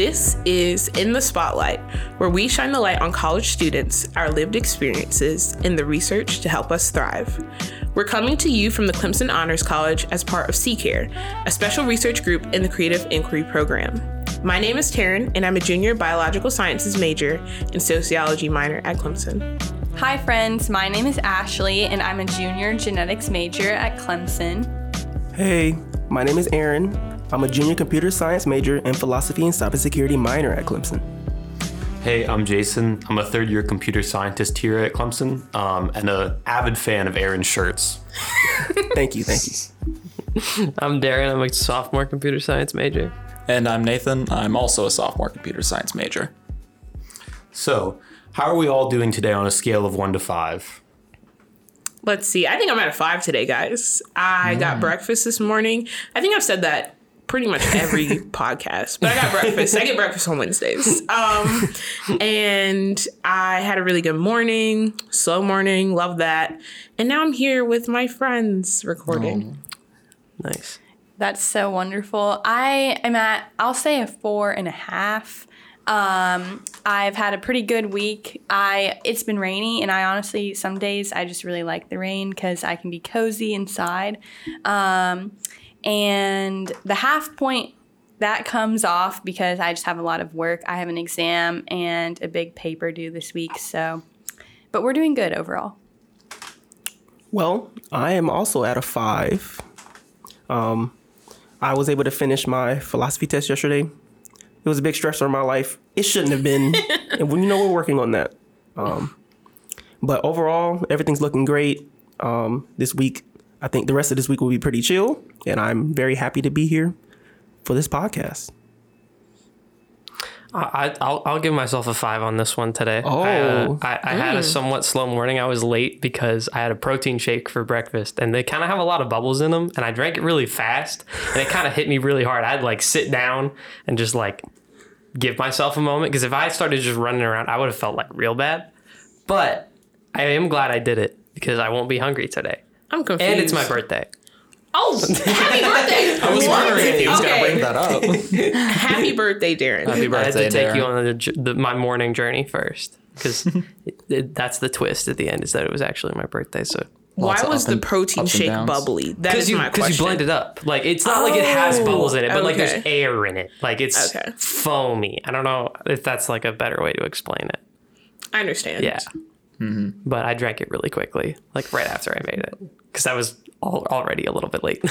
This is In the Spotlight, where we shine the light on college students, our lived experiences, and the research to help us thrive. We're coming to you from the Clemson Honors College as part of CCARE, a special research group in the Creative Inquiry program. My name is Taryn, and I'm a junior biological sciences major and sociology minor at Clemson. Hi friends, my name is Ashley, and I'm a junior genetics major at Clemson. Hey, my name is Aaron. I'm a junior computer science major and philosophy and cybersecurity minor at Clemson. Hey, I'm Jason. I'm a third-year computer scientist here at Clemson, and an avid fan of Aaron's shirts. Thank you. I'm Darren. I'm a sophomore computer science major. And I'm Nathan. I'm also a sophomore computer science major. So, how are we all doing today on a scale of 1 to 5? Let's see. I think I'm at a 5 today, guys. I got breakfast this morning. I think I've said that pretty much every podcast, but I got breakfast. I get breakfast on Wednesdays. And I had a really good morning, slow morning, love that. And now I'm here with my friends recording. Nice. That's so wonderful. I am at, I'll say a 4.5. I've had a pretty good week. It's been rainy, and I honestly, some days I just really like the rain because I can be cozy inside. And the half point, that comes off because I just have a lot of work. I have an exam and a big paper due this week, but we're doing good overall. Well, I am also at a 5. I was able to finish my philosophy test yesterday. It was a big stressor in my life. It shouldn't have been. And we're working on that. But overall, everything's looking great. This week, I think the rest of this week will be pretty chill. And I'm very happy to be here for this podcast. I'll give myself a 5 on this one today. Oh. I had a somewhat slow morning. I was late because I had a protein shake for breakfast, and they kind of have a lot of bubbles in them, and I drank it really fast, and it kind of hit me really hard. I had to sit down and just give myself a moment, because if I started just running around, I would have felt real bad. But I am glad I did it because I won't be hungry today. I'm confused. And it's my birthday. Oh, happy birthday! I was wondering if he was going to bring that up. Happy birthday, Darren. Happy I had birthday, to take Darren. you on my morning journey first, because that's the twist at the end, is that it was actually my birthday. So Why Lots of was up the and- protein ups and shake downs. bubbly? That is my question. Because you blend it up. It's not like it has bubbles in it, but okay. there's air in it. It's Okay. foamy. I don't know if that's a better way to explain it. I understand. Yeah. Mm-hmm. But I drank it really quickly, right after I made it, because I was already a little bit late.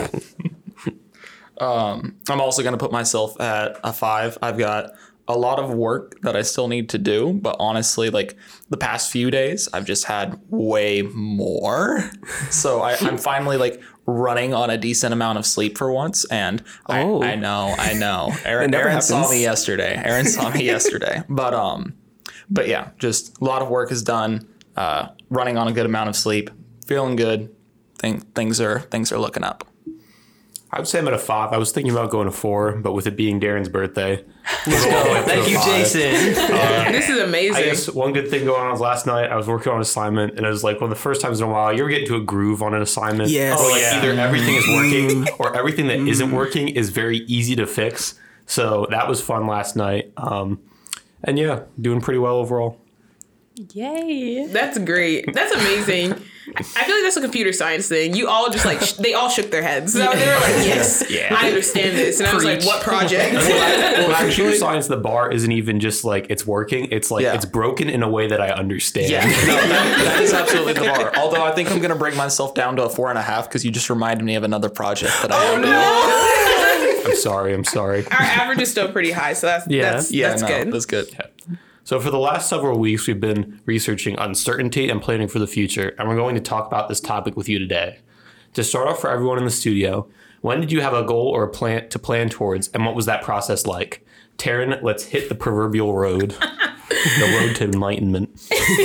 I'm also going to put myself at a 5. I've got a lot of work that I still need to do, but honestly, the past few days, I've just had way more. So I'm finally running on a decent amount of sleep for once. And I know. Aaron saw me yesterday. But yeah, just a lot of work is done. Running on a good amount of sleep, feeling good. Things are looking up. I would say I'm at a 5. I was thinking about going to 4, but with it being Darren's birthday. Let's go. Thank you, Jason. This is amazing. I guess one good thing going on was last night I was working on an assignment, and it was one of the first times in a while you ever get into a groove on an assignment. Yes. Either everything is working or everything that isn't working is very easy to fix. So that was fun last night. And yeah, doing pretty well overall. Yay. That's great. That's amazing. I feel like that's a computer science thing. You all just they all shook their heads. So they were yes, I understand this. And I was like, what project? Well, computer science, the bar isn't even just it's working. It's it's broken in a way that I understand. Yeah, that is absolutely the bar. Although I think I'm going to bring myself down to a 4.5 because you just reminded me of another project that I have to do. I'm sorry. Our average is still pretty high, so that's good. That's good. Yeah. So for the last several weeks, we've been researching uncertainty and planning for the future, and we're going to talk about this topic with you today. To start off for everyone in the studio, when did you have a goal or a plan to plan towards, and what was that process like? Taryn, let's hit the proverbial road. The road to enlightenment.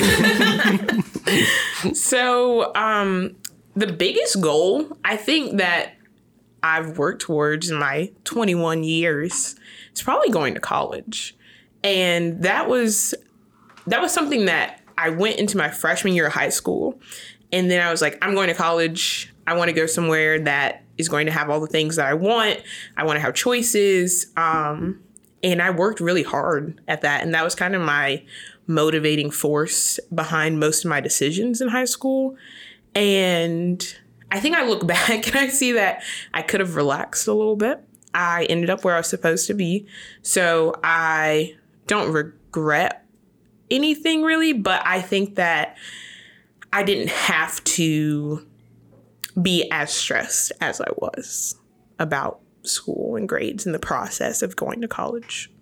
So the biggest goal, I think that I've worked towards in my 21 years is probably going to college. And that was something that I went into my freshman year of high school. And then I was like, I'm going to college. I want to go somewhere that is going to have all the things that I want. I want to have choices. And I worked really hard at that. And that was kind of my motivating force behind most of my decisions in high school. And I think I look back and I see that I could have relaxed a little bit. I ended up where I was supposed to be. So I don't regret anything really, but I think that I didn't have to be as stressed as I was about school and grades and the process of going to college.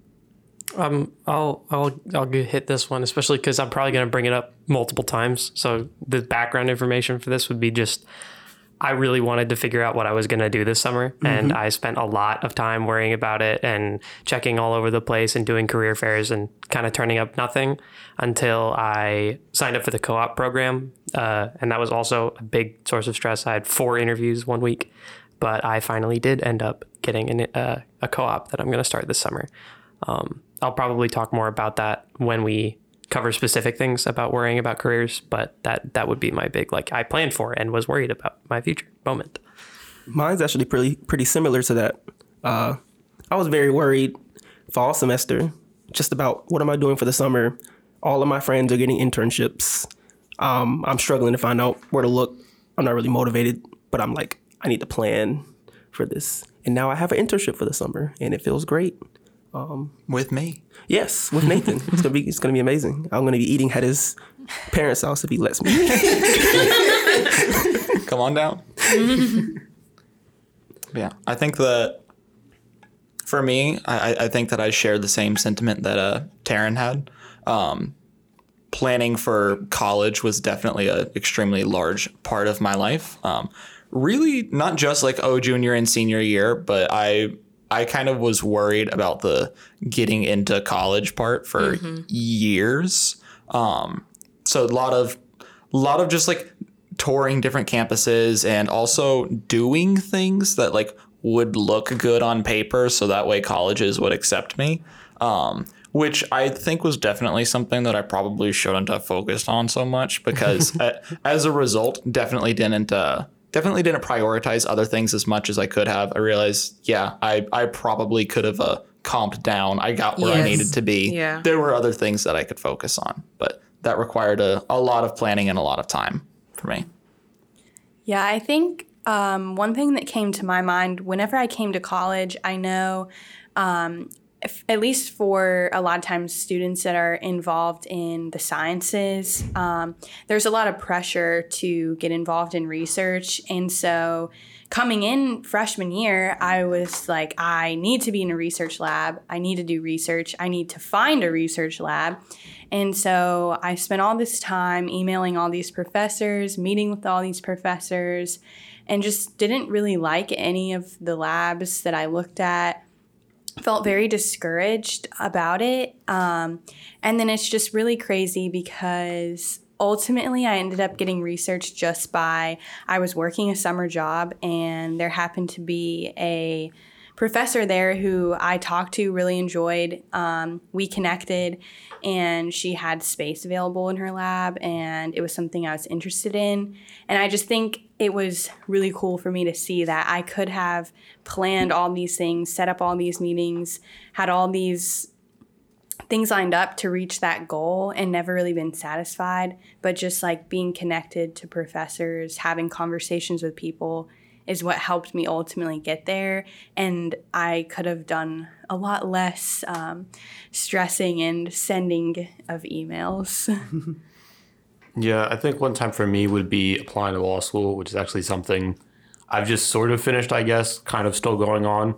I'll hit this one, especially because I'm probably going to bring it up multiple times. So the background information for this would be just, I really wanted to figure out what I was going to do this summer. And I spent a lot of time worrying about it and checking all over the place and doing career fairs and kind of turning up nothing until I signed up for the co-op program. And that was also a big source of stress. I had 4 interviews one week, but I finally did end up getting a co-op that I'm going to start this summer. I'll probably talk more about that when we cover specific things about worrying about careers, but that would be my big, like, I planned for and was worried about my future moment. Mine's actually pretty similar to that. I was very worried fall semester, just about what am I doing for the summer. All of my friends are getting internships. I'm struggling to find out where to look. I'm not really motivated, but I'm like, I need to plan for this. And now I have an internship for the summer, and it feels great. With me. Yes, with Nathan. It's gonna be amazing. I'm gonna be eating at his parents' house if he lets me. Come on down. Yeah, I think that for me, I think that I share the same sentiment that Taryn had. Planning for college was definitely an extremely large part of my life. Really, not just like, junior and senior year, but I kind of was worried about the getting into college part for years. So a lot of just like touring different campuses and also doing things that like would look good on paper so that way colleges would accept me. Which I think was definitely something that I probably shouldn't have focused on so much because as a result, definitely didn't prioritize other things as much as I could have. I realized, I probably could have comped down. I got where I needed to be. Yeah. There were other things that I could focus on, but that required a lot of planning and a lot of time for me. Yeah, I think one thing that came to my mind whenever I came to college, I know at least for a lot of times students that are involved in the sciences, there's a lot of pressure to get involved in research. And so coming in freshman year, I was like, I need to be in a research lab. I need to do research. I need to find a research lab. And so I spent all this time emailing all these professors, meeting with all these professors, and just didn't really like any of the labs that I looked at. Felt very discouraged about it. And then it's just really crazy because ultimately I ended up getting research just by, I was working a summer job and there happened to be a professor there who I talked to, really enjoyed. We connected and she had space available in her lab and it was something I was interested in. And I just think it was really cool for me to see that I could have planned all these things, set up all these meetings, had all these things lined up to reach that goal and never really been satisfied. But just like being connected to professors, having conversations with people is what helped me ultimately get there. And I could have done a lot less stressing and sending of emails. Yeah, I think one time for me would be applying to law school, which is actually something I've just sort of finished, I guess, kind of still going on.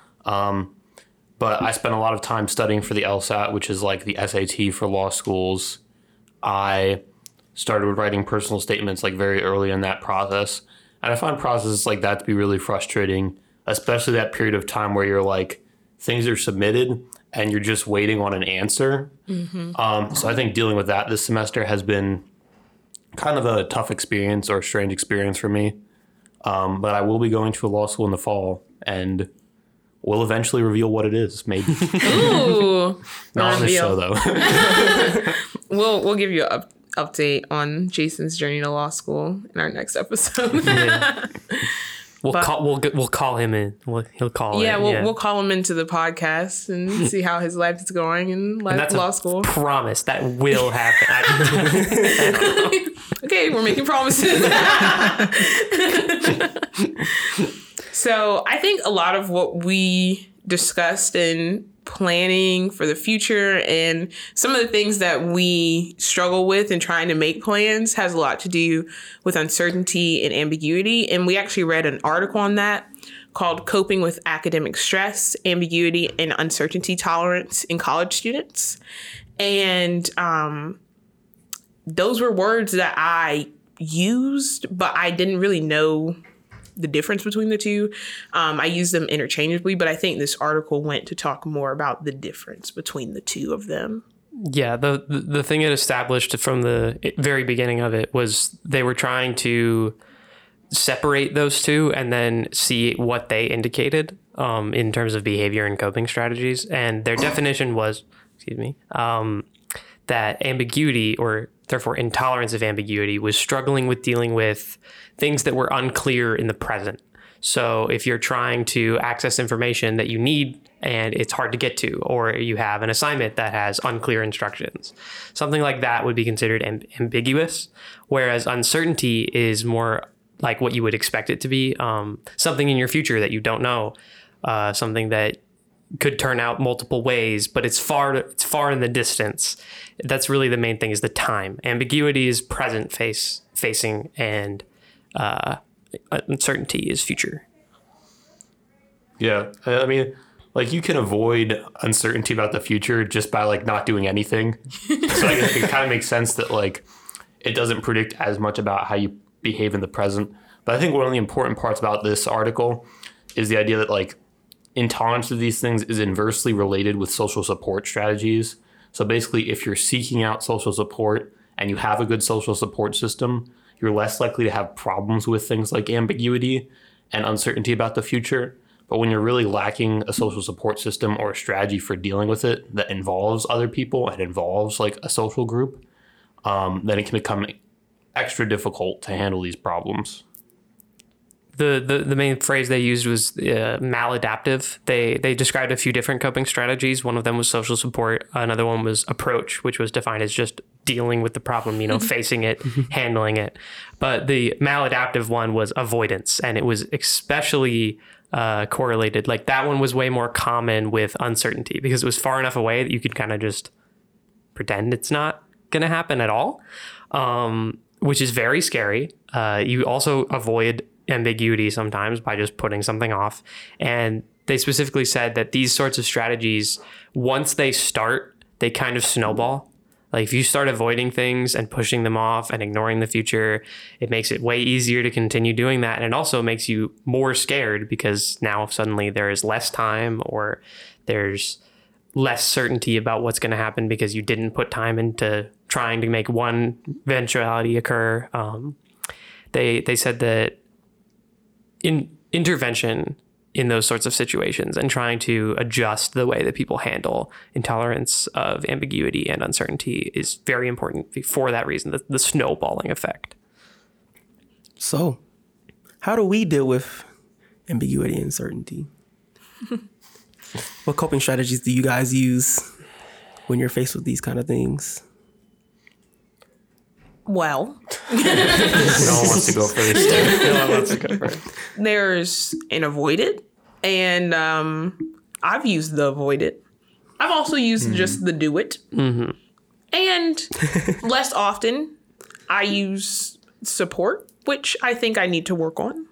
But I spent a lot of time studying for the LSAT, which is like the SAT for law schools. I started writing personal statements like very early in that process. And I find processes like that to be really frustrating, especially that period of time where you're like, things are submitted and you're just waiting on an answer. So I think dealing with that this semester has been kind of a tough experience or a strange experience for me. But I will be going to a law school in the fall and we'll eventually reveal what it is, maybe. Ooh. Not on the show, though. We'll give you an update on Jason's journey to law school in our next episode. We'll call him in. He'll call. Yeah, in. we'll call him into the podcast and see how his life is going in law school. Promise that will happen. Okay, we're making promises. So I think a lot of what we discussed in planning for the future and some of the things that we struggle with in trying to make plans has a lot to do with uncertainty and ambiguity. And we actually read an article on that called Coping with Academic Stress, Ambiguity, and Uncertainty Tolerance in College Students. And those were words that I used, but I didn't really know the difference between the two. I use them interchangeably, but I think this article went to talk more about the difference between the two of them. Yeah, the thing it established from the very beginning of it was they were trying to separate those two and then see what they indicated in terms of behavior and coping strategies. And their definition was, that ambiguity, or therefore intolerance of ambiguity, was struggling with dealing with things that were unclear in the present. So if you're trying to access information that you need and it's hard to get to, or you have an assignment that has unclear instructions, something like that would be considered ambiguous, whereas uncertainty is more like what you would expect it to be, something in your future that you don't know, something that could turn out multiple ways, but it's far in the distance. That's really the main thing, is the time. Ambiguity is present facing, and uncertainty is future. Yeah, I mean, like, you can avoid uncertainty about the future just by like not doing anything. So I guess it kind of makes sense that like it doesn't predict as much about how you behave in the present. But I think one of the important parts about this article is the idea that like intolerance of these things is inversely related with social support strategies. So basically, if you're seeking out social support and you have a good social support system, you're less likely to have problems with things like ambiguity and uncertainty about the future. But when you're really lacking a social support system or a strategy for dealing with it that involves other people and involves like a social group, then it can become extra difficult to handle these problems. The main phrase they used was maladaptive. They described a few different coping strategies. One of them was social support. Another one was approach, which was defined as just dealing with the problem, facing it, handling it. But the maladaptive one was avoidance, and it was especially correlated. Like, that one was way more common with uncertainty because it was far enough away that you could kind of just pretend it's not going to happen at all, which is very scary. You also avoid ambiguity sometimes by just putting something off. And they specifically said that these sorts of strategies, once they start, they kind of snowball. Like, if you start avoiding things and pushing them off and ignoring the future, it makes it way easier to continue doing that. And it also makes you more scared because now suddenly there is less time, or there's less certainty about what's going to happen because you didn't put time into trying to make one eventuality occur. They said that intervention in those sorts of situations and trying to adjust the way that people handle intolerance of ambiguity and uncertainty is very important for that reason, the snowballing effect. So, how do we deal with ambiguity and uncertainty? What coping strategies do you guys use when you're faced with these kind of things? Well, No one wants to go first. No one wants to go first. there's an avoid it, and I've used the avoid it. I've also used just the do it. Mm-hmm. And less often, I use support, which I think I need to work on.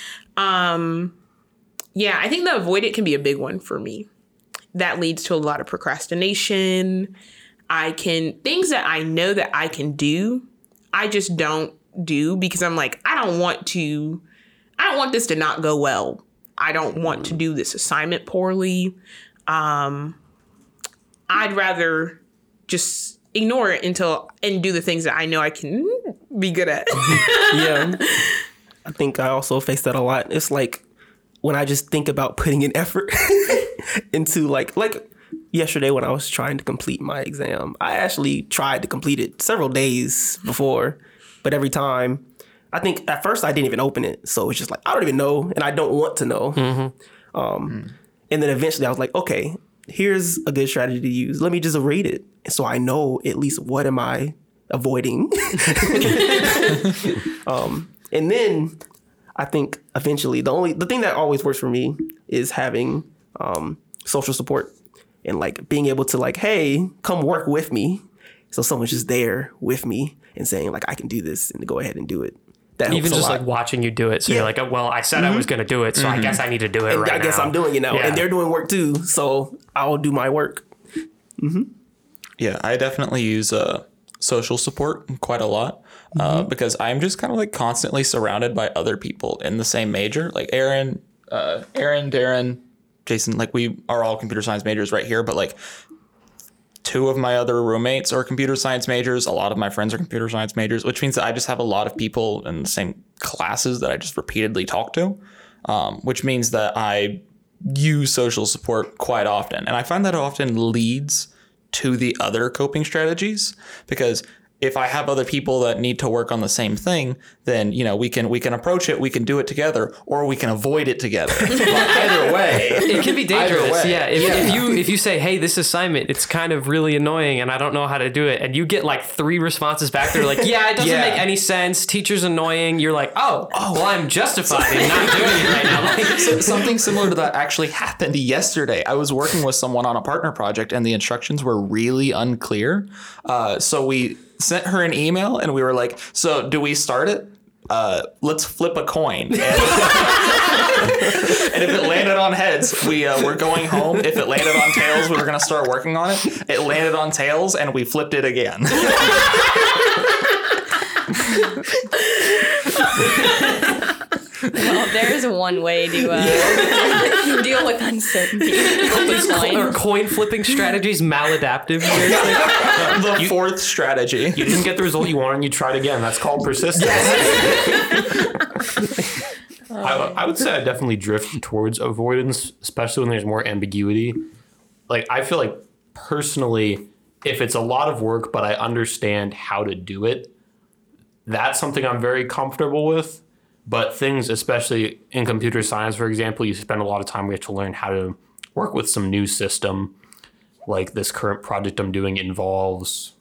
Yeah, I think the avoid it can be a big one for me. That leads to a lot of procrastination. Things that I know that I can do, I just don't do because I'm like, I don't want this to not go well. I don't want to do this assignment poorly. I'd rather just ignore it and do the things that I know I can be good at. Yeah. I think I also face that a lot. It's like when I just think about putting an effort into like yesterday when I was trying to complete my exam, I actually tried to complete it several days before, but every time I think at first I didn't even open it. So it's just like, I don't even know. And I don't want to know. And then eventually I was like, okay, here's a good strategy to use. Let me just rate it. So I know at least what am I avoiding. And then I think eventually the thing that always works for me is having social support and like being able to like, hey, come work with me. So someone's just there with me and saying like, I can do this and to go ahead and do it. That helps Even a just lot. like watching you do it. So you're like, oh, well, I said I was going to do it. So I guess I need to do it right now. I guess I'm doing it now. Yeah. And they're doing work too. So I'll do my work. Yeah, I definitely use social support quite a lot because I'm just kind of like constantly surrounded by other people in the same major. Like Aaron, Darren, Jason, like we are all computer science majors right here, but like 2 of my other roommates are computer science majors. A lot of my friends are computer science majors, which means that I just have a lot of people in the same classes that I just repeatedly talk to, which means that I use social support quite often. And I find that it often leads to the other coping strategies, because if I have other people that need to work on the same thing, then, you know, we can approach it, we can do it together, or we can avoid it together. But either way, It can be dangerous. way. Yeah. If you say, hey, this assignment, it's kind of really annoying and I don't know how to do it, and you get like 3 responses back, they're like, yeah, it doesn't make any sense. Teacher's annoying. You're like, oh, well, I'm justified in not doing it right now. Like, something similar to that actually happened yesterday. I was working with someone on a partner project and the instructions were really unclear. So we sent her an email and we were like, so do we start it? Let's flip a coin. And if it landed on heads, we're going home. If it landed on tails, we were going to start working on it. It landed on tails and we flipped it again. Well, there's one way to deal with uncertainty. or coin flipping strategies maladaptive. The 4th strategy. You didn't get the result you wanted and you tried again. That's called persistence. I would say I definitely drift towards avoidance, especially when there's more ambiguity. Like, I feel like personally, if it's a lot of work, but I understand how to do it, that's something I'm very comfortable with. But things, especially in computer science, for example, you spend a lot of time, we have to learn how to work with some new system. Like this current project I'm doing involves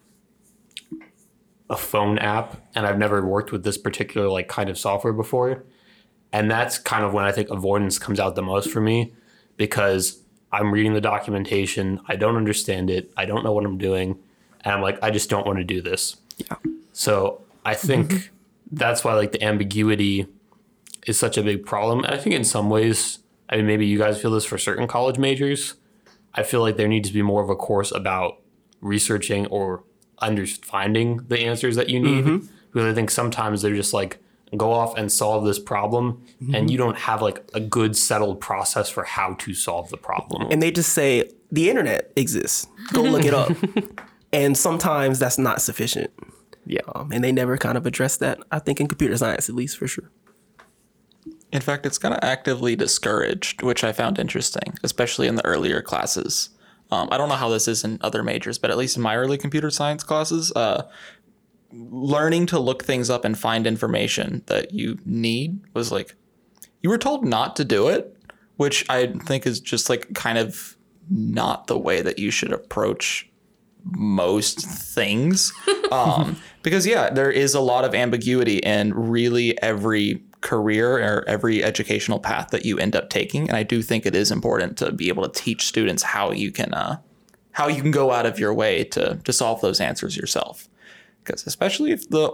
a phone app, and I've never worked with this particular like kind of software before. And that's kind of when I think avoidance comes out the most for me, because I'm reading the documentation, I don't understand it, I don't know what I'm doing, and I'm like, I just don't want to do this. Yeah. So I think that's why like the ambiguity is such a big problem. And I think in some ways, I mean, maybe you guys feel this for certain college majors. I feel like there needs to be more of a course about researching or finding the answers that you need. Because I think sometimes they're just like, go off and solve this problem, and you don't have like a good settled process for how to solve the problem. And they just say, the internet exists. Go look it up. And sometimes that's not sufficient. Yeah. And they never kind of address that, I think, in computer science, at least, for sure. In fact, it's kind of actively discouraged, which I found interesting, especially in the earlier classes. I don't know how this is in other majors, but at least in my early computer science classes, learning to look things up and find information that you need was like, you were told not to do it, which I think is just like kind of not the way that you should approach most things. Because yeah, there is a lot of ambiguity in really every career or every educational path that you end up taking. And I do think it is important to be able to teach students how you can go out of your way to solve those answers yourself. Because especially if the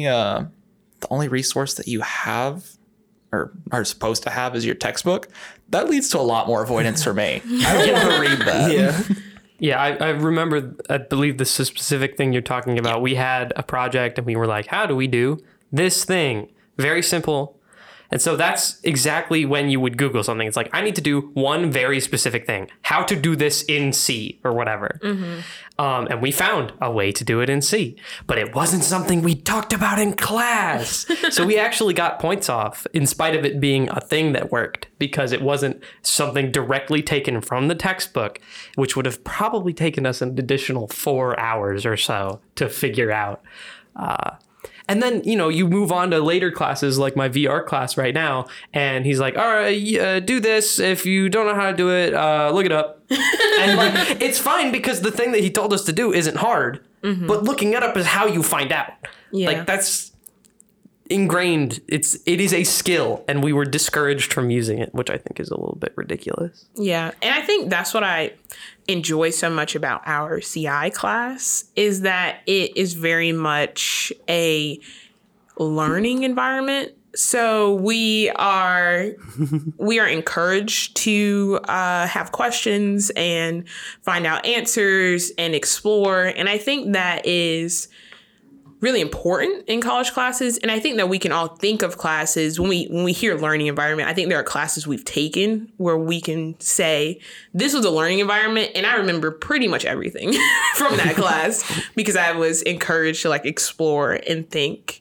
only resource that you have or are supposed to have is your textbook, that leads to a lot more avoidance for me. I don't want to read that. Yeah. Yeah, I remember, I believe this specific thing you're talking about. We had a project and we were like, how do we do this thing? Very simple. And so that's exactly when you would Google something. It's like, I need to do one very specific thing. How to do this in C or whatever. And we found a way to do it in C. But it wasn't something we talked about in class. So we actually got points off in spite of it being a thing that worked, because it wasn't something directly taken from the textbook, which would have probably taken us an additional 4 hours or so to figure out. And then, you move on to later classes like my VR class right now. And he's like, all right, do this. If you don't know how to do it, look it up. And like, it's fine because the thing that he told us to do isn't hard. But looking it up is how you find out. Yeah. Like that's ingrained. It is a skill. And we were discouraged from using it, which I think is a little bit ridiculous. Yeah. And I think that's what I enjoy so much about our CI class is that it is very much a learning environment. So we are encouraged to have questions and find out answers and explore. And I think that is really important in college classes. And I think that we can all think of classes when we hear learning environment. I think there are classes we've taken where we can say this was a learning environment. And I remember pretty much everything from that class because I was encouraged to like explore and think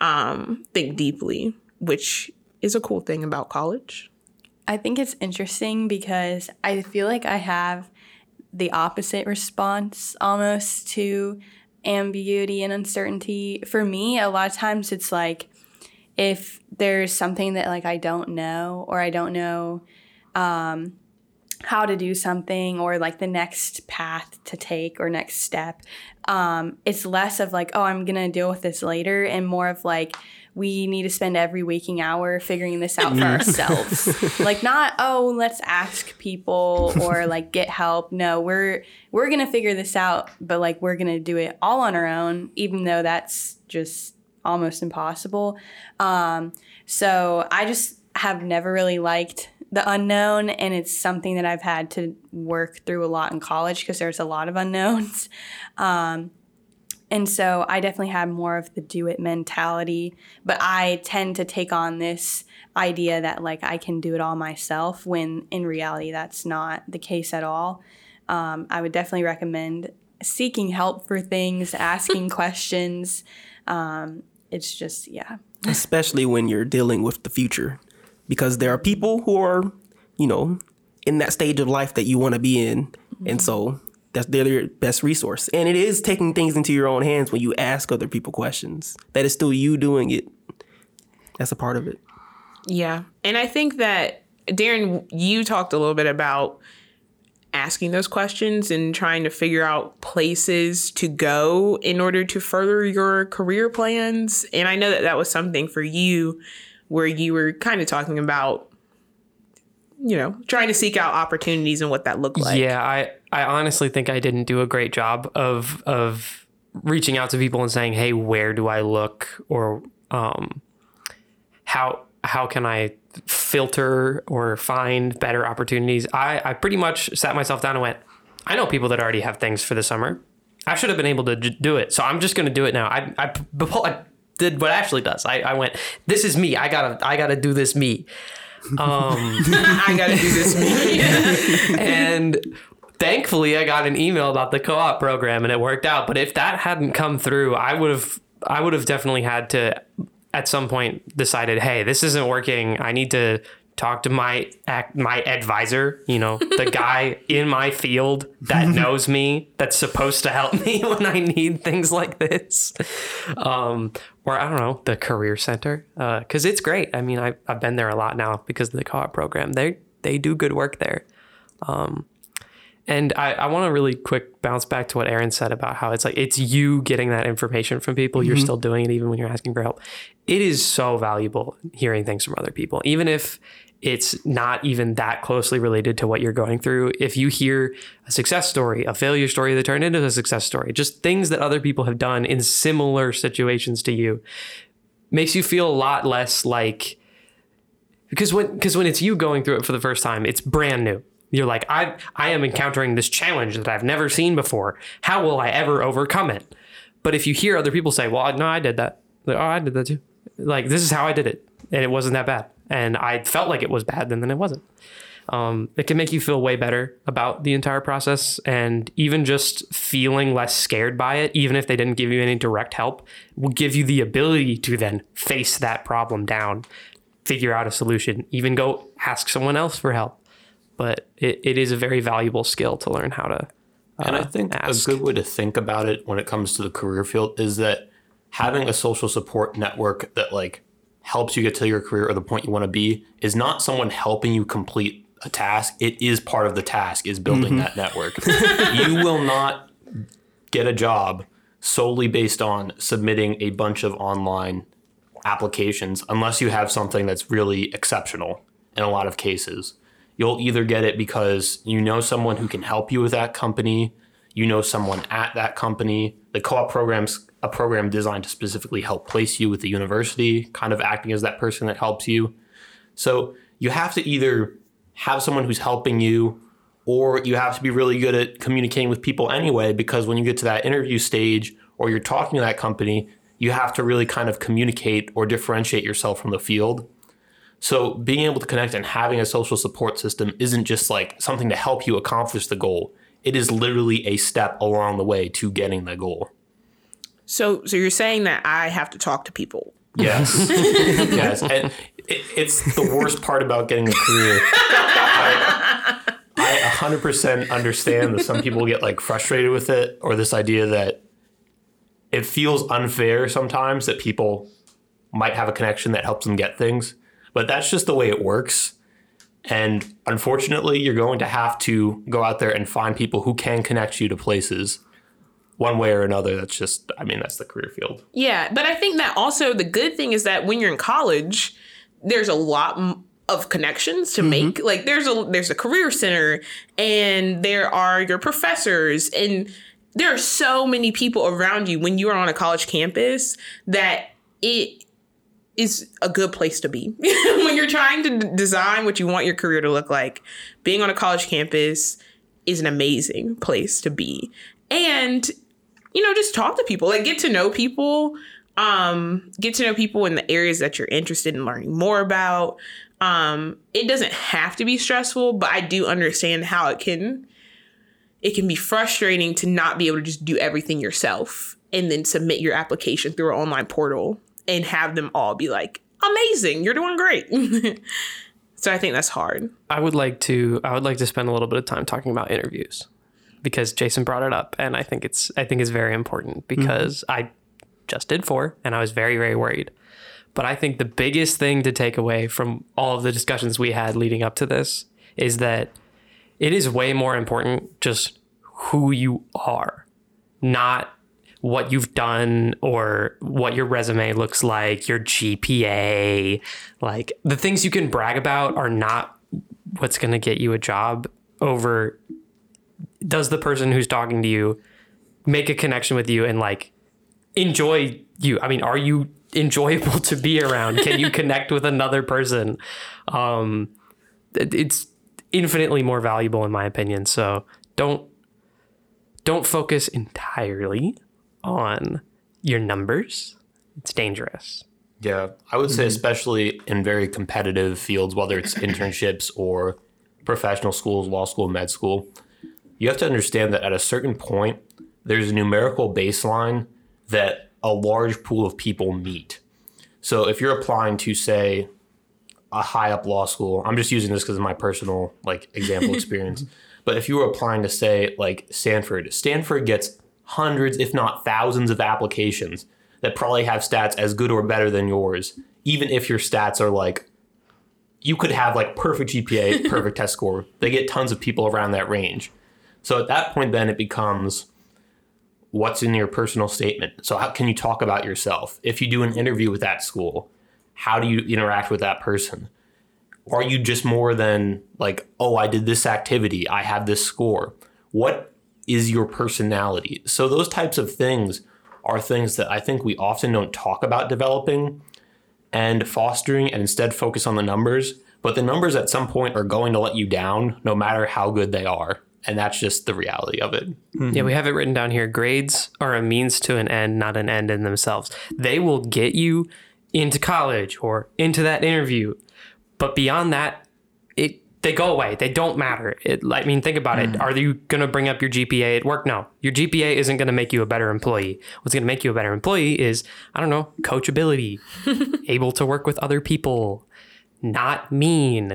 deeply, which is a cool thing about college. I think it's interesting because I feel like I have the opposite response almost to ambiguity and uncertainty. For me, a lot of times it's like if there's something that like I don't know or I don't know how to do something or like the next path to take or next step, it's less of like, oh, I'm gonna deal with this later and more of like we need to spend every waking hour figuring this out for ourselves. Like not, oh, let's ask people or like get help. No, we're going to figure this out, but like we're going to do it all on our own, even though that's just almost impossible. So I just have never really liked the unknown, and it's something that I've had to work through a lot in college because there's a lot of unknowns. And so I definitely have more of the do it mentality, but I tend to take on this idea that like I can do it all myself when in reality that's not the case at all. I would definitely recommend seeking help for things, asking questions. It's just, yeah. Especially when you're dealing with the future, because there are people who are, in that stage of life that you want to be in. Mm-hmm. And so they're your best resource. And it is taking things into your own hands when you ask other people questions. That is still you doing it. That's a part of it. Yeah. And I think that, Darren, you talked a little bit about asking those questions and trying to figure out places to go in order to further your career plans. And I know that that was something for you where you were kind of talking about, trying to seek out opportunities and what that looked like. Yeah, I honestly think I didn't do a great job of reaching out to people and saying, hey, where do I look? Or how can I filter or find better opportunities? I pretty much sat myself down and went, I know people that already have things for the summer. I should have been able to do it. So I'm just going to do it now. I did what Ashley does. I went, this is me. I gotta do this me. I gotta do this me. And thankfully I got an email about the co-op program and it worked out. But if that hadn't come through, I would have definitely had to at some point decided, hey, this isn't working. I need to talk to my advisor, the guy in my field that knows me, that's supposed to help me when I need things like this. Or I don't know, the career center, because it's great. I mean, I've been there a lot now because of the co-op program. They do good work there. And I want to really quick bounce back to what Aaron said about how it's like, it's you getting that information from people. Mm-hmm. You're still doing it even when you're asking for help. It is so valuable hearing things from other people, even if it's not even that closely related to what you're going through. If you hear a success story, a failure story that turned into a success story, just things that other people have done in similar situations to you, makes you feel a lot less like, because when it's you going through it for the first time, it's brand new. You're like, I am encountering this challenge that I've never seen before. How will I ever overcome it? But if you hear other people say, well, no, I did that. Like, oh, I did that too. Like, this is how I did it. And it wasn't that bad. And I felt like it was bad, and then it wasn't. It can make you feel way better about the entire process. And even just feeling less scared by it, even if they didn't give you any direct help, will give you the ability to then face that problem down, figure out a solution, even go ask someone else for help. But it is a very valuable skill to learn how to and I think ask. a good way to think about it when it comes to the career field is that having a social support network that like helps you get to your career or the point you want to be is not someone helping you complete a task. It is part of the task, is building that network. You will not get a job solely based on submitting a bunch of online applications unless you have something that's really exceptional in a lot of cases. You'll either get it because you know someone who can help you with that company, you know someone at that company. The co-op program's a program designed to specifically help place you with the university, kind of acting as that person that helps you. So you have to either have someone who's helping you, or you have to be really good at communicating with people anyway, because when you get to that interview stage or you're talking to that company, you have to really kind of communicate or differentiate yourself from the field. So being able to connect and having a social support system isn't just like something to help you accomplish the goal. It is literally a step along the way to getting the goal. So you're saying that I have to talk to people? Yes. Yes. And it's the worst part about getting a career. I 100% understand that some people get like frustrated with it, or this idea that it feels unfair sometimes that people might have a connection that helps them get things, but that's just the way it works. And unfortunately, you're going to have to go out there and find people who can connect you to places one way or another. That's just, I mean, that's the career field. Yeah, but I think that also the good thing is that when you're in college, there's a lot of connections to make. Like there's a career center, and there are your professors, and there are so many people around you when you are on a college campus that it is a good place to be. When you're trying to design what you want your career to look like, being on a college campus is an amazing place to be. And, you know, just talk to people, like get to know people in the areas that you're interested in learning more about. It doesn't have to be stressful, but I do understand how it can be frustrating to not be able to just do everything yourself and then submit your application through an online portal and have them all be like, amazing, you're doing great. So I think that's hard. I would like to spend a little bit of time talking about interviews, because Jason brought it up, and I think it's very important, because I just did 4 and I was very, very worried. But I think the biggest thing to take away from all of the discussions we had leading up to this is that it is way more important just who you are, not what you've done or what your resume looks like, your GPA. Like, the things you can brag about are not what's going to get you a job. Over, does the person who's talking to you make a connection with you and like enjoy you? I mean, are you enjoyable to be around? Can you connect with another person? It's infinitely more valuable in my opinion. So don't focus entirely on your numbers. It's dangerous. Yeah, I would say especially in very competitive fields, whether it's internships or professional schools, law school, med school, you have to understand that at a certain point, there's a numerical baseline that a large pool of people meet. So if you're applying to, say, a high up law school, I'm just using this because of my personal like example experience, but if you were applying to, say, like Stanford gets hundreds, if not thousands of applications that probably have stats as good or better than yours, even if your stats are like, you could have like perfect GPA, perfect test score. They get tons of people around that range. So at that point, then it becomes, what's in your personal statement? So how can you talk about yourself? If you do an interview with that school, how do you interact with that person? Are you just more than like, oh, I did this activity, I have this score? What is your personality? So those types of things are things that I think we often don't talk about developing and fostering, and instead focus on the numbers. But the numbers at some point are going to let you down no matter how good they are. And that's just the reality of it. Mm-hmm. Yeah, we have it written down here. Grades are a means to an end, not an end in themselves. They will get you into college or into that interview. But beyond that, they go away. They don't matter. I mean, think about it. Are you going to bring up your GPA at work? No. Your GPA isn't going to make you a better employee. What's going to make you a better employee is, I don't know, coachability, able to work with other people, not mean.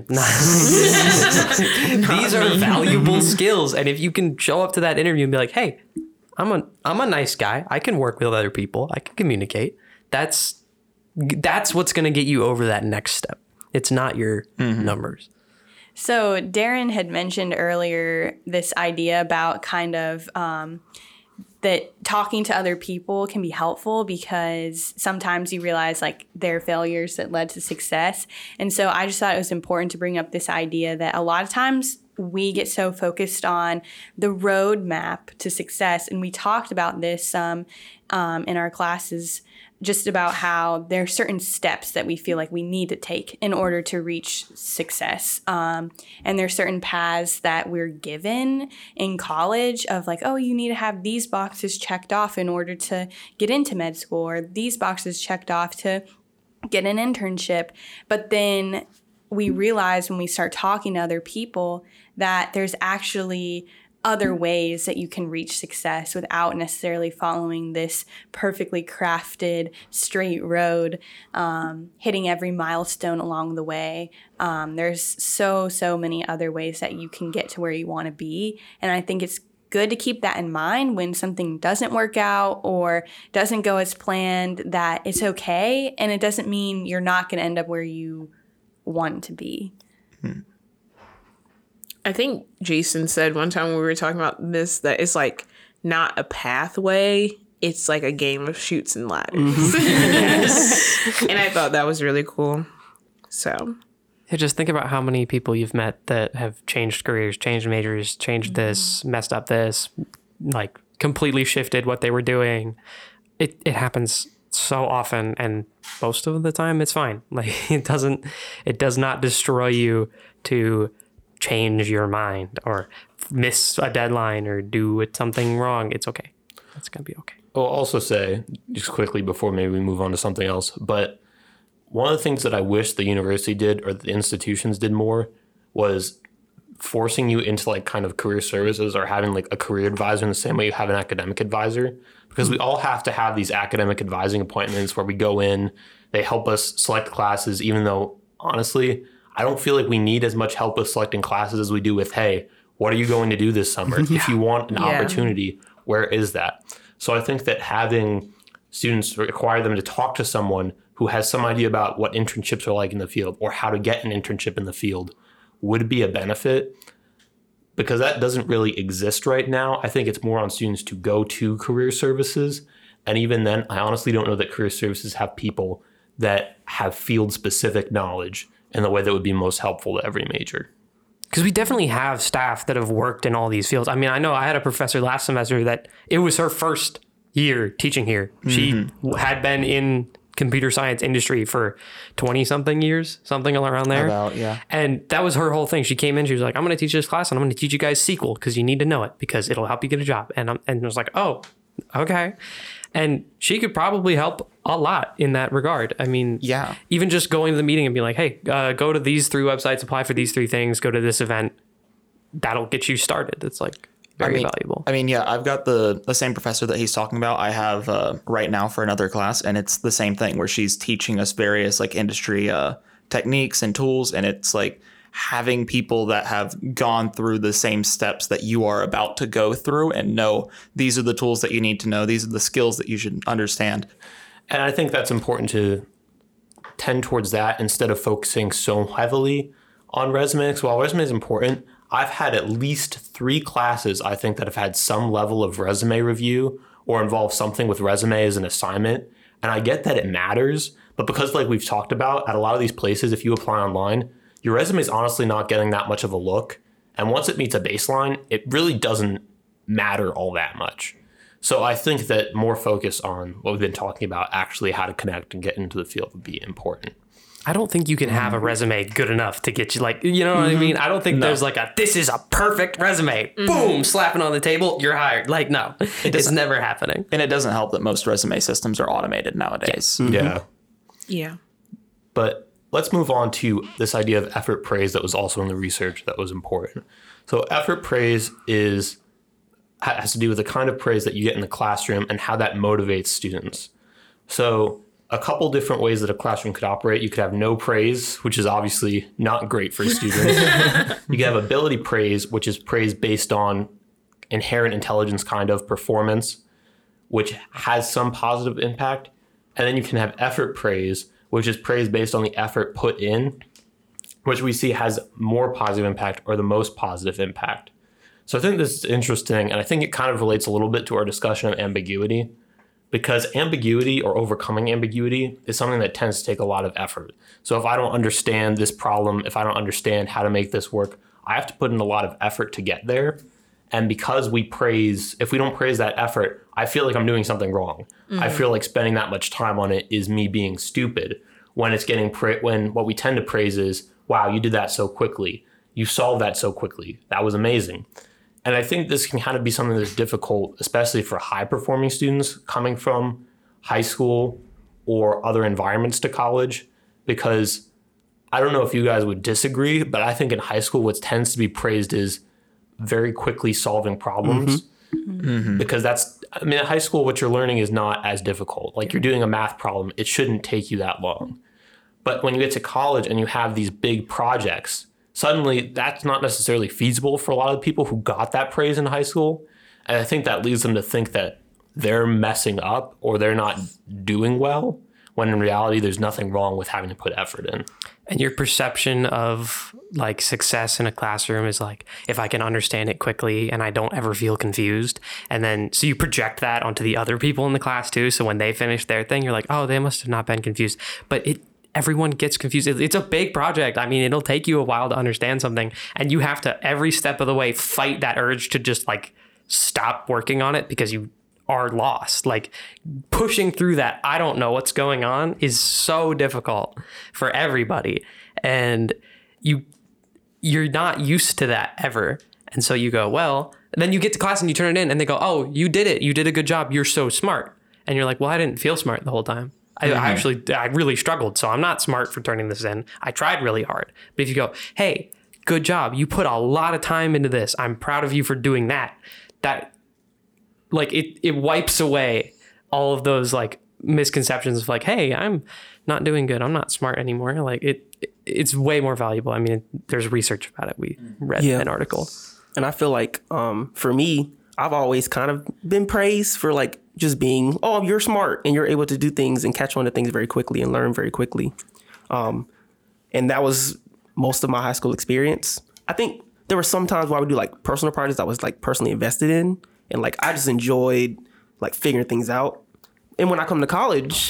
These are valuable skills. And if you can show up to that interview and be like, hey, I'm a nice guy. I can work with other people. I can communicate. That's what's going to get you over that next step. It's not your numbers. So Darren had mentioned earlier this idea about kind of that talking to other people can be helpful because sometimes you realize like their failures that led to success. And so I just thought it was important to bring up this idea that a lot of times we get so focused on the roadmap to success. And we talked about this in our classes, just about how there are certain steps that we feel like we need to take in order to reach success. And there are certain paths that we're given in college of like, oh, you need to have these boxes checked off in order to get into med school, or these boxes checked off to get an internship. But then we realize when we start talking to other people that there's actually other ways that you can reach success without necessarily following this perfectly crafted straight road, hitting every milestone along the way. There's so many other ways that you can get to where you want to be. And I think it's good to keep that in mind when something doesn't work out or doesn't go as planned, that it's okay. And it doesn't mean you're not going to end up where you want to be. I think Jason said one time when we were talking about this that it's like not a pathway, it's like a game of chutes and ladders. And I thought that was really cool. So Yeah, just think about how many people you've met that have changed careers, changed majors, changed this, messed up this, like completely shifted what they were doing. It happens so often, and most of the time it's fine. Like it does not destroy you to change your mind or miss a deadline or do something wrong. It's okay. It's going to be okay. I'll also say, just quickly before maybe we move on to something else, but one of the things that I wish the university did or the institutions did more was forcing you into like kind of career services or having like a career advisor in the same way you have an academic advisor, because we all have to have these academic advising appointments where we go in, they help us select classes, even though honestly, I don't feel like we need as much help with selecting classes as we do with, hey, what are you going to do this summer? If you want an opportunity, where is that? So I think that having students require them to talk to someone who has some idea about what internships are like in the field or how to get an internship in the field would be a benefit, because that doesn't really exist right now. I think it's more on students to go to career services. And even then, I honestly don't know that career services have people that have field specific knowledge in the way that would be most helpful to every major. Because we definitely have staff that have worked in all these fields. I mean, I know I had a professor last semester that it was her first year teaching here. She had been in computer science industry for 20 something years, something around there. And that was her whole thing. She came in, she was like, I'm going to teach this class and I'm going to teach you guys SQL because you need to know it because it'll help you get a job. And I was like, oh, okay. And she could probably help a lot in that regard. I mean, even just going to the meeting and being like, hey, go to these 3 websites, apply for these 3 things, go to this event. That'll get you started. It's like very valuable. I mean, I've got the same professor that he's talking about. I have right now for another class, and it's the same thing where she's teaching us various like industry techniques and tools. And it's like having people that have gone through the same steps that you are about to go through and know these are the tools that you need to know. These are the skills that you should understand. And I think that's important to tend towards that instead of focusing so heavily on resumes. While resume is important, I've had at least 3 classes, I think, that have had some level of resume review or involve something with resume as an assignment. And I get that it matters, but because like we've talked about, at a lot of these places, if you apply online, your resume is honestly not getting that much of a look. And once it meets a baseline, it really doesn't matter all that much. So I think that more focus on what we've been talking about, actually how to connect and get into the field, would be important. I don't think you can have a resume good enough to get you like, you know what I mean? I don't think there's like this is a perfect resume. Boom, slapping on the table, you're hired. Like, no, it's never happening. And it doesn't help that most resume systems are automated nowadays. Yeah. But let's move on to this idea of effort praise that was also in the research that was important. So effort praise has to do with the kind of praise that you get in the classroom and how that motivates students. So a couple different ways that a classroom could operate. You could have no praise, which is obviously not great for students. You could have ability praise, which is praise based on inherent intelligence kind of performance, which has some positive impact. And then you can have effort praise, which is praise based on the effort put in, which we see has more positive impact or the most positive impact. So I think this is interesting, and I think it kind of relates a little bit to our discussion of ambiguity, because ambiguity or overcoming ambiguity is something that tends to take a lot of effort. So if I don't understand this problem, if I don't understand how to make this work, I have to put in a lot of effort to get there. And because if we don't praise that effort, I feel like I'm doing something wrong. I feel like spending that much time on it is me being stupid. When when what we tend to praise is, wow, you did that so quickly. You solved that so quickly. That was amazing. And I think this can kind of be something that's difficult, especially for high-performing students coming from high school or other environments to college, because I don't know if you guys would disagree, but I think in high school what tends to be praised is very quickly solving problems. Because in high school, what you're learning is not as difficult. Like, you're doing a math problem, it shouldn't take you that long. But when you get to college and you have these big projects, suddenly that's not necessarily feasible for a lot of people who got that praise in high school. And I think that leads them to think that they're messing up or they're not doing well, when in reality, there's nothing wrong with having to put effort in. And your perception of like success in a classroom is like, if I can understand it quickly and I don't ever feel confused. And then, so you project that onto the other people in the class too. So when they finish their thing, you're like, oh, they must have not been confused. But everyone gets confused. It's a big project. I mean, it'll take you a while to understand something, and you have to every step of the way fight that urge to just like stop working on it because you are lost. Like, pushing through that, I don't know what's going on, is so difficult for everybody. And you're not used to that ever. And so you go, well, and then you get to class and you turn it in and they go, oh, you did it. You did a good job. You're so smart. And you're like, well, I didn't feel smart the whole time. I really struggled. So I'm not smart for turning this in. I tried really hard. But if you go, hey, good job. You put a lot of time into this. I'm proud of you for doing that. That, like, it wipes away all of those like misconceptions of like, hey, I'm not doing good. I'm not smart anymore. Like, it's way more valuable. I mean, there's research about it. We read an article. And I feel like for me, I've always kind of been praised for like just being, oh, you're smart and you're able to do things and catch on to things very quickly and learn very quickly. And that was most of my high school experience. I think there were some times where I would do like personal projects I was like personally invested in. And like, I just enjoyed like figuring things out. And when I come to college,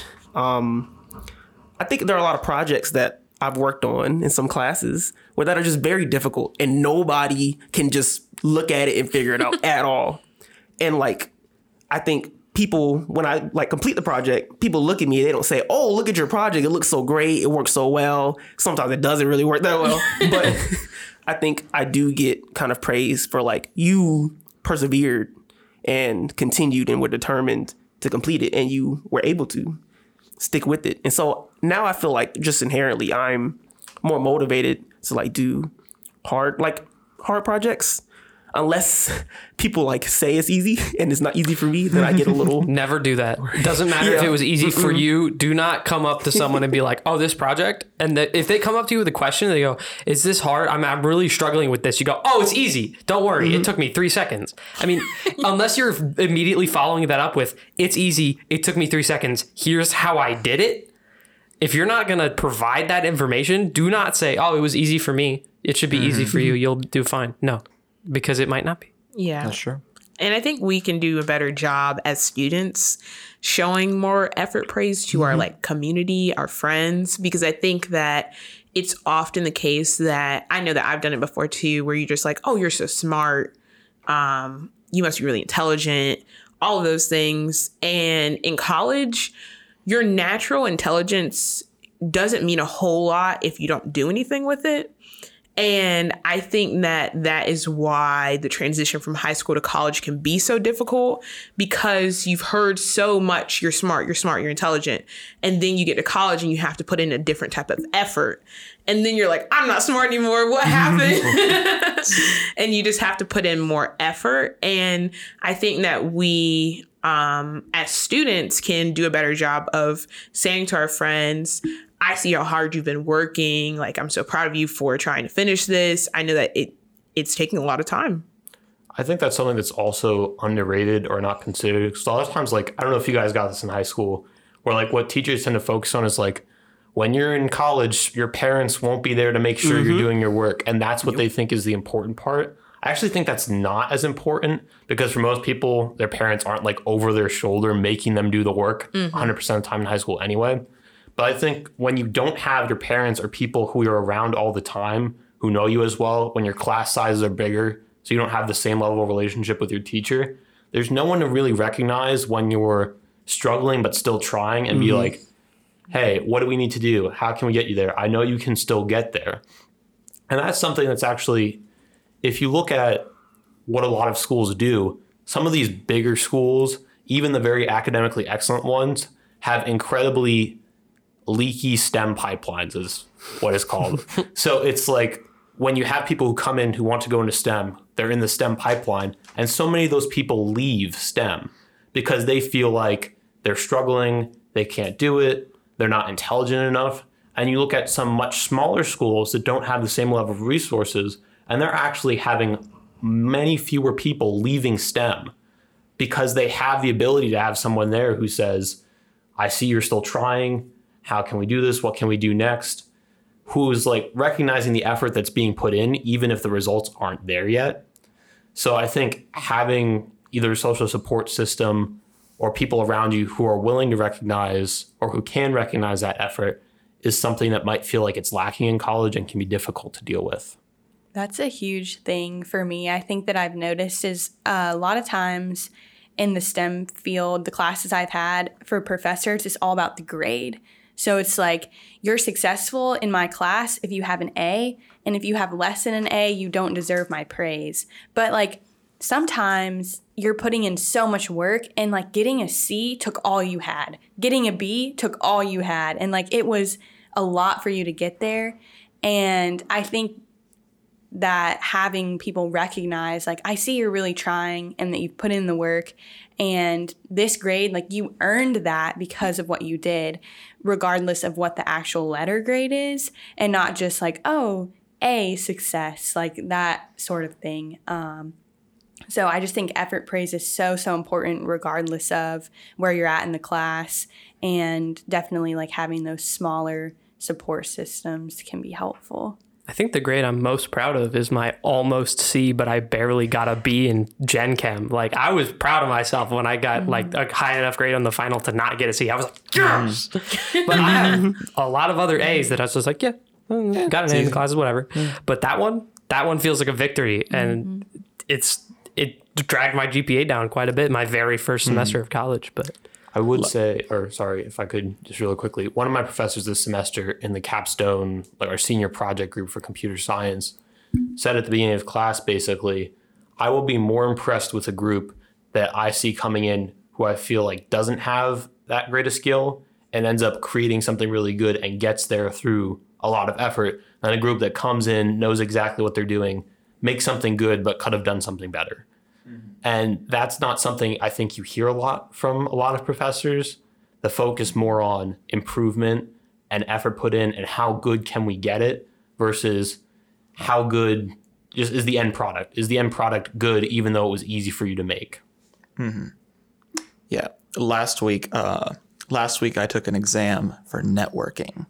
I think there are a lot of projects that I've worked on in some classes where that are just very difficult and nobody can just look at it and figure it out at all. And like, I think people, when I like complete the project, people look at me, they don't say, oh, look at your project. It looks so great. It works so well. Sometimes it doesn't really work that well. But I think I do get kind of praise for like, you persevered and continued and were determined to complete it. And you were able to stick with it. And so now I feel like just inherently I'm more motivated to like do hard projects. Unless people like say it's easy and it's not easy for me, then I get a little... Never do that. It doesn't matter if it was easy for you. Do not come up to someone and be like, oh, this project. And if they come up to you with a question, they go, is this hard? I'm really struggling with this. You go, oh, it's easy. Don't worry. It took me 3 seconds. I mean, unless you're immediately following that up with, it's easy. It took me 3 seconds. Here's how I did it. If you're not going to provide that information, do not say, oh, it was easy for me. It should be easy for you. You'll do fine. No. Because it might not be. Yeah. That's true. And I think we can do a better job as students showing more effort praise to our like community, our friends, because I think that it's often the case that I know that I've done it before too, where you're just like, oh, you're so smart. You must be really intelligent, all of those things. And in college, your natural intelligence doesn't mean a whole lot if you don't do anything with it. And I think that is why the transition from high school to college can be so difficult, because you've heard so much, you're smart, you're intelligent. And then you get to college and you have to put in a different type of effort. And then you're like, I'm not smart anymore. What happened? And you just have to put in more effort. And I think that we, as students, can do a better job of saying to our friends, I see how hard you've been working. Like, I'm so proud of you for trying to finish this. I know that it's taking a lot of time. I think that's something that's also underrated or not considered. Because a lot of times, like, I don't know if you guys got this in high school, where like what teachers tend to focus on is like, when you're in college, your parents won't be there to make sure you're doing your work. And that's what they think is the important part. I actually think that's not as important, because for most people, their parents aren't like over their shoulder making them do the work 100% of the time in high school anyway. But I think when you don't have your parents or people who you're around all the time who know you as well, when your class sizes are bigger, so you don't have the same level of relationship with your teacher, there's no one to really recognize when you're struggling but still trying and be like, hey, what do we need to do? How can we get you there? I know you can still get there. And that's something that's actually, if you look at what a lot of schools do, some of these bigger schools, even the very academically excellent ones, have incredibly leaky STEM pipelines, is what it's called. So it's like when you have people who come in who want to go into STEM, they're in the STEM pipeline, and so many of those people leave STEM because they feel like they're struggling, they can't do it, they're not intelligent enough. And you look at some much smaller schools that don't have the same level of resources, and they're actually having many fewer people leaving STEM because they have the ability to have someone there who says, I see you're still trying. How can we do this? What can we do next? Who's like recognizing the effort that's being put in, even if the results aren't there yet. So I think having either a social support system or people around you who are willing to recognize or who can recognize that effort is something that might feel like it's lacking in college and can be difficult to deal with. That's a huge thing for me. I think that I've noticed is a lot of times in the STEM field, the classes I've had for professors, it's all about the grade. So it's like, you're successful in my class if you have an A, and if you have less than an A, you don't deserve my praise. But like, sometimes you're putting in so much work, and like getting a C took all you had. Getting a B took all you had. And like, it was a lot for you to get there. And I think that having people recognize, like, I see you're really trying and that you've put in the work, and this grade, like, you earned that because of what you did, regardless of what the actual letter grade is, and not just like, oh, A, success, like that sort of thing. So I just think effort praise is so important regardless of where you're at in the class, and definitely like having those smaller support systems can be helpful. I think the grade I'm most proud of is my almost C, but I barely got a B in Gen Chem. Like, I was proud of myself when I got like a high enough grade on the final to not get a C. I was like, yes! But I have a lot of other A's that I was just like, got an A in the classes, whatever. But that one feels like a victory. And it dragged my GPA down quite a bit my very first semester of college. But I would say, or sorry, if I could just really quickly, one of my professors this semester in the capstone, like our senior project group for computer science, said at the beginning of class, basically, I will be more impressed with a group that I see coming in who I feel like doesn't have that great a skill and ends up creating something really good and gets there through a lot of effort, than a group that comes in, knows exactly what they're doing, makes something good, but could have done something better. And that's not something I think you hear a lot from a lot of professors. The focus more on improvement and effort put in and how good can we get it versus how good just is the end product. Is the end product good even though it was easy for you to make? Mm-hmm. Yeah. Last week I took an exam for networking.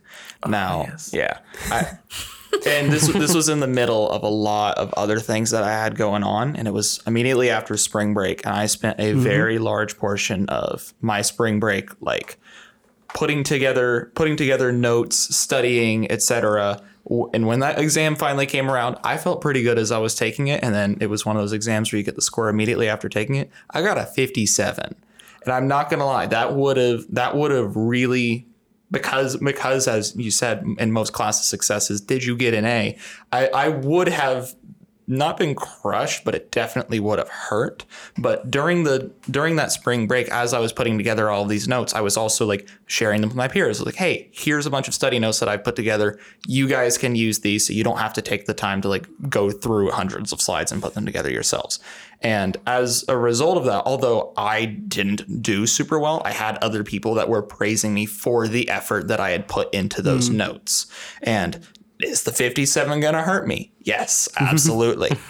And this was in the middle of a lot of other things that I had going on, and it was immediately after spring break, and I spent a very large portion of my spring break like putting together notes, studying, etc. And when that exam finally came around, I felt pretty good as I was taking it, and then it was one of those exams where you get the score immediately after taking it. I got a 57. And I'm not going to lie, that would have really, because as you said, in most classes successes, did you get an A? I would have not been crushed, but it definitely would have hurt. But during that spring break, as I was putting together all of these notes, I was also like sharing them with my peers. Like, hey, here's a bunch of study notes that I've put together. You guys can use these, so you don't have to take the time to like go through hundreds of slides and put them together yourselves. And as a result of that, although I didn't do super well, I had other people that were praising me for the effort that I had put into those notes. And is the 57 going to hurt me? Yes, absolutely.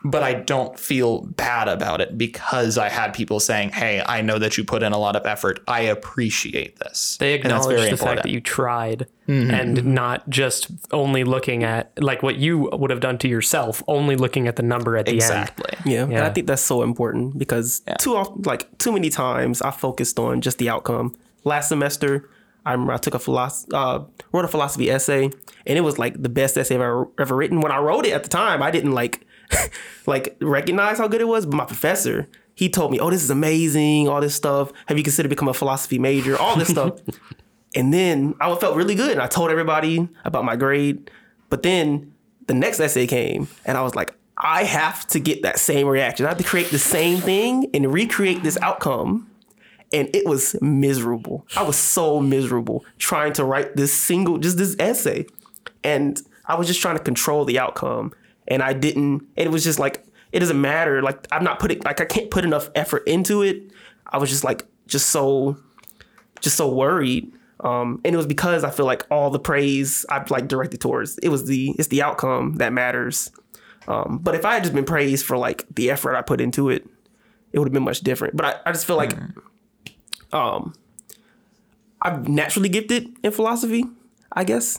but I don't feel bad about it because I had people saying, hey, I know that you put in a lot of effort. I appreciate this. They And that's acknowledge very the fact important. that you tried and not just only looking at like what you would have done to yourself, only looking at the number at the end. Exactly. Yeah, and Yeah. I think that's so important because too many times I focused on just the outcome. Last semester, I remember I took wrote a philosophy essay, and it was like the best essay I've ever written. When I wrote it at the time, I didn't like recognize how good it was, but my professor, he told me, "Oh, this is amazing, all this stuff. Have you considered becoming a philosophy major? All this stuff." And then I felt really good, and I told everybody about my grade. But then the next essay came, and I was like, I have to get that same reaction. I have to create the same thing and recreate this outcome. And it was miserable. I was so miserable trying to write this essay. And I was just trying to control the outcome. And I didn't, and it was just like, it doesn't matter. Like, I can't put enough effort into it. I was just so worried. And it was because I feel like all the praise I've like directed towards, it's the outcome that matters. But if I had just been praised for like the effort I put into it, it would have been much different. But I just feel like, I'm naturally gifted in philosophy, I guess.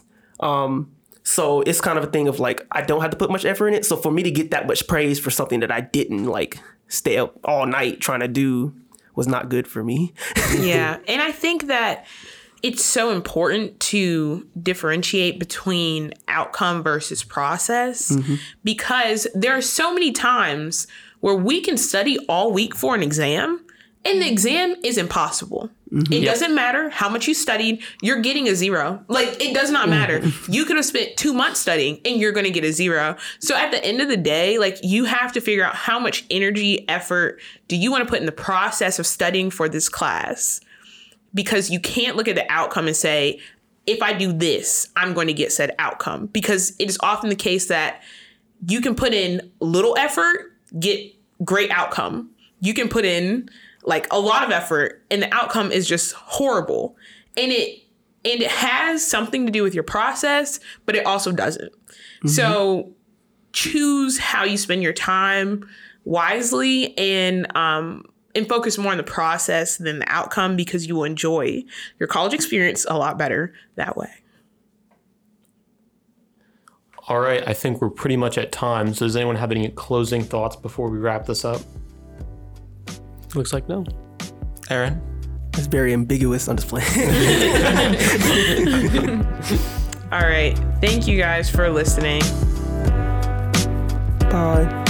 So it's kind of a thing of like, I don't have to put much effort in it. So for me to get that much praise for something that I didn't like stay up all night trying to do was not good for me. Yeah. And I think that it's so important to differentiate between outcome versus process because there are so many times where we can study all week for an exam and the exam is impossible. It doesn't matter how much you studied, you're getting a 0. Like, it does not matter. You could have spent 2 months studying and you're going to get a 0. So at the end of the day, like, you have to figure out how much energy, effort do you want to put in the process of studying for this class? Because you can't look at the outcome and say, if I do this, I'm going to get said outcome. Because it is often the case that you can put in little effort, get great outcome. You can put in like a lot of effort and the outcome is just horrible. And it has something to do with your process, but it also doesn't. So choose how you spend your time wisely and focus more on the process than the outcome because you will enjoy your college experience a lot better that way. All right, I think we're pretty much at time. So does anyone have any closing thoughts before we wrap this up? Looks like no. Aaron? It's very ambiguous on display. All right. Thank you guys for listening. Bye.